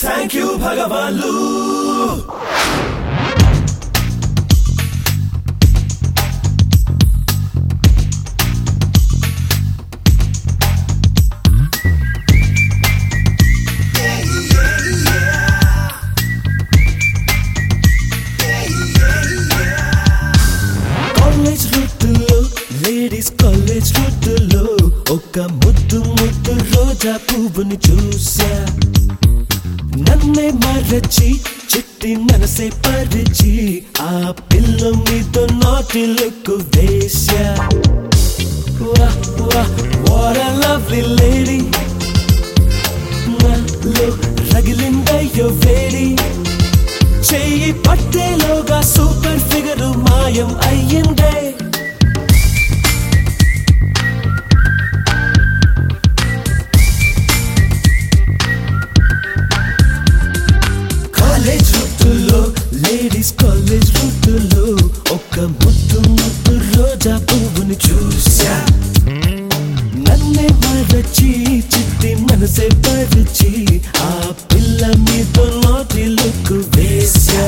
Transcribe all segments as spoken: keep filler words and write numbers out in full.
Thank you Bhagavanlu. College route ladies college route oka muddu muddu roja పువ్వుని చూసా నన్నే మరచి చిట్టి మనసే పరిచి ఆ పిల్ల మీద నాటి లుక్ వేశా Wah, wah, what a lovely lady నాలో రగిలిందయ్యో వేడి చెయ్యి పట్టేలోగా సూపర్ ఫిగరు మాయం అయ్యిందే కాలేజ్ రూటులో లేడీస్ కాలేజ్ రూటులో ఒక ముద్దు ముద్దు రోజా పువ్వుని చూసా నన్నే మరచి చిట్టి మనసే పరిచి ఆ పిల్ల మీద నాటి లుక్ వేశా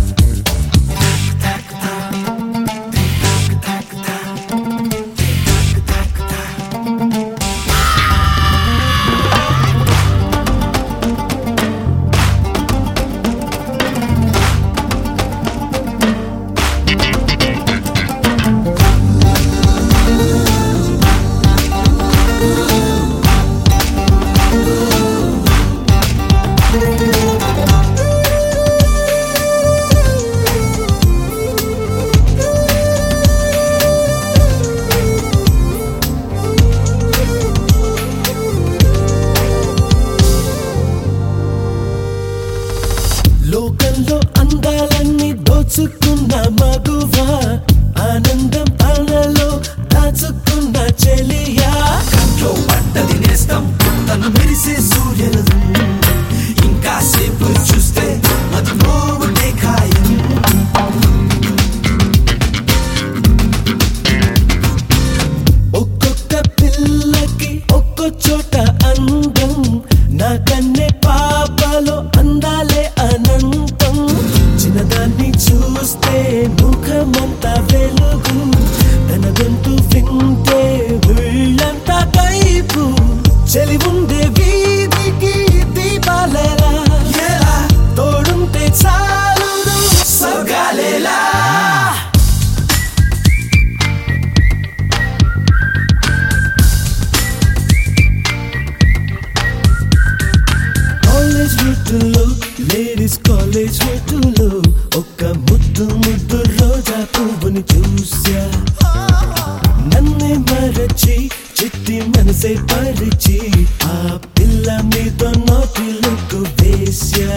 లోకంలో అందాలన్నీ దోచుకున్న మగువా ఆనందం తనలో దాచుకున్న చెలియా కంట్లో పట్టది నేస్తం తను మెరిసే సూర్యరథం ఇంకా సేపు చూస్తే అది మోగుటే ఖాయం ఒక్కొక్క పిల్లకి ఒక్కో చోట అందం నా కన్నే పాపలో అందాలే అనంతం చిన్నదాన్ని చూస్తే ముఖమంతా వెలుగు తన గొంతు వింటే వీళ్ళంతా కైపు చెలి ఉండే వీధికి దీపాలేలా ఎలా తోడుంటే చాలు సగాలేలా కాలేజ్ రూటులో లేడీస్ కాలేజ్ రూటులో ఒక ముద్దు ముద్దు రోజా పువ్వుని చూసా నన్నే మరచి చిట్టి మనసే పరిచి ఆ పిల్ల మీద నాటి లుక్ వేశా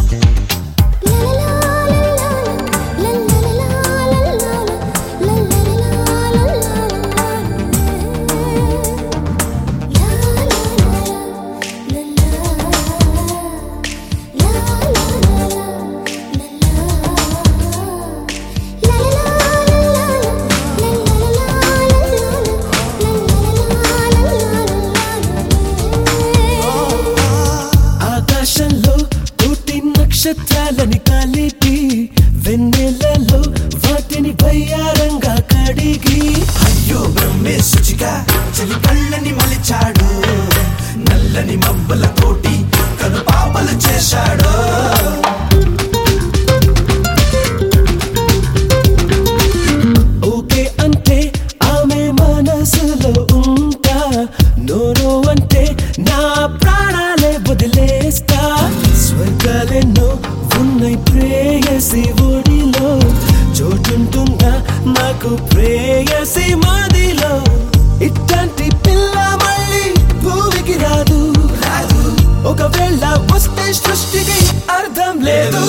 ఆకాశంలో కోటి నక్షత్రాలని కలిపి వెన్నెలలో వాటిని వయ్యారంగా కడిగి అయ్యో బ్రహ్మే శుచిగా చలి కళ్ళని మలిచాడు నల్లని మబ్బల తోటి కను పాపలు చేశాడు ఓకే అంటే ఆమె మనసులో ఉంటా నోరు అంటే నా ప్రాణాలే వదిలేస్తా స్వర్గాలెన్నో ఉన్నాయి ప్రేయసి ఒడిలో చోటుంటుందా నాకు ప్రేయసి మాదిలో ఇట్లాంటి పిల్ల మళ్ళీ భూమికి రాదు ఒకవేళ వస్తే సృష్టికి అర్థం లేదు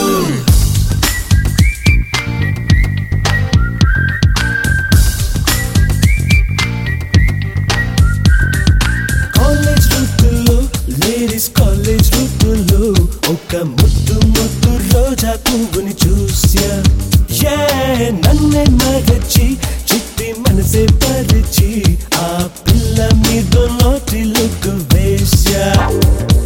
కాలేజ్ రూటులో లేడీస్ కాలేజ్ రూటులో ఒక ముద్దు ముద్దు రోజా పువ్వుని చూసా నన్నే మరచి చిట్టి మనసే పరిచి ఆ పిల్ల మీద నాటి లుక్ వేశా